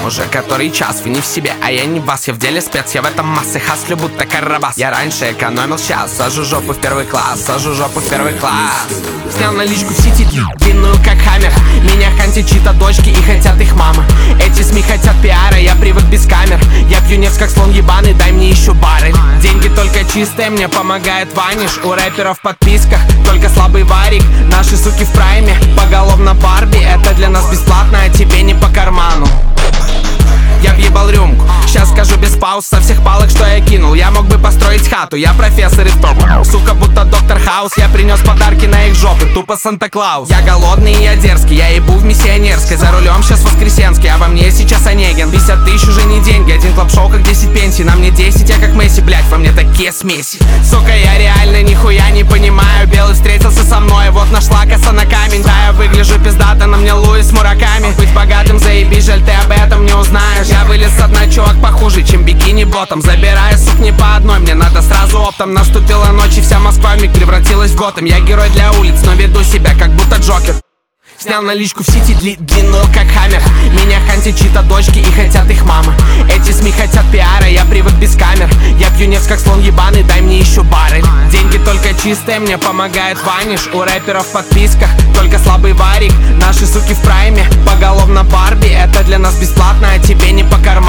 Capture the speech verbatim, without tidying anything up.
уже который час, вы не в себе, а я не вас. Я в деле спец, я в этом массы, хаслю будто Карабас. Я раньше экономил, сейчас сажу жопу в первый класс, сажу жопу в первый класс. Снял наличку в сети, длинную как хаммер. Меня хантят чьи-то дочки и хотят их мамы. Эти СМИ хотят пиара, я привык без камер. Я пью нефть как слон ебаный, дай мне еще бары. Деньги только чистые, мне помогает ваниш. У рэперов в подписках только слабый варик. Наши суки в прайме, поголовно Барби. Это для нас бесплатно, а тебе не по карману. Я въебал рюмку, сейчас скажу без пауз со всех палок, что я кинул. Я мог бы построить хату, я профессор из топ. Сука, будто доктор Хаус, я принес подарки на их жопы, тупо Санта-Клаус. Я голодный и я дерзкий, я ебу в миссионерской. За рулем сейчас Воскресенский, а во мне сейчас Онегин. Пятьдесят тысяч уже не деньги, один клаб-шоу как десять пенсий. На мне десять, я как Месси, блять, во мне такие смеси. Сука, я реально нихуя не понимаю. Белый встретился со мной, вот нашла коса на камень. Да, я выгляжу пиздато, на мне Луис с мураками. Быть богатым заебись, жаль, ты об этом не узнаешь. Я вылез с дна, чувак, похуже, чем бикини-ботом. Забираю сук не по одной, мне надо сразу оптом. Наступила ночь и вся Москва вмиг превратилась в Готэм. Я герой для улиц, но веду себя как будто Джокер. Снял наличку в сети дли длинную как хаммер. Меня хантят чьи-то дочки и хотят их мамы. Эти СМИ хотят пиара, я привык без камер. Я пью нефть как слон ебаный, дай мне еще бары. Деньги только чистые, мне помогает ваниш. У рэперов в подписках только слабый варик. Наши суки в прайме, поголовно Барби. Это для нас бесплатно, а тебе не по карману.